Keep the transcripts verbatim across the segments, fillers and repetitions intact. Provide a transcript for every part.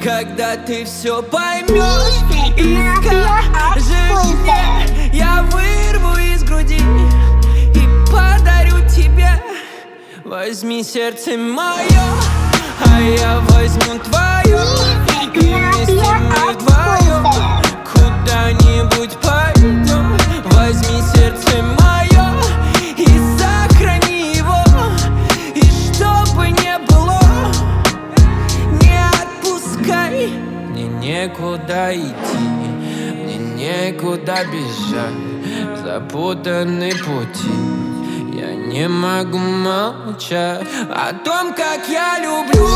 когда ты все поймешь и скажешь мне, я вырву из груди и подарю тебе. Возьми сердце мое, а я возьму твое, и вместе мы вдвоем куда-нибудь пойдем. Возьми сердце мое и сохрани его, и чтобы не было, не отпускай. Мне некуда идти, мне некуда бежать, запутаны пути. Я не могу молчать о том, как я люблю.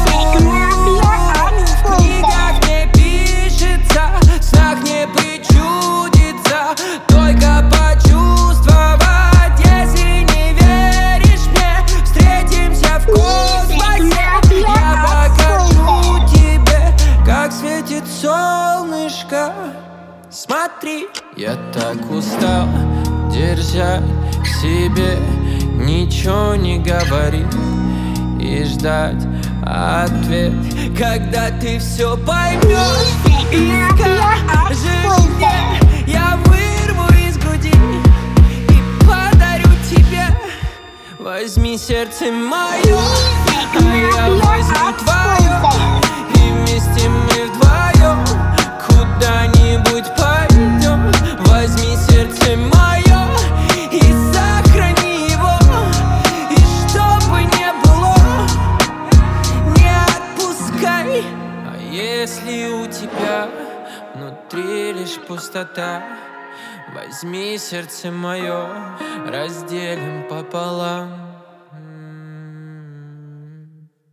В книгах не пишется, в снах не причудится, только почувствовать. Если не веришь мне, встретимся в космосе. Я покажу тебе, как светит солнышко. Смотри, я так устал держать в себе, ничего не говорить и ждать ответ, когда ты все поймешь и скажешь мне, я вырву из груди и подарю тебе. Возьми сердце мое, а я возьму твое, и вместе мы вдвоем куда-нибудь пойдем. Возьми сердце мое и сохрани его, и чтобы не было, не отпускай. А если у тебя внутри лишь пустота, возьми сердце мое, разделим пополам.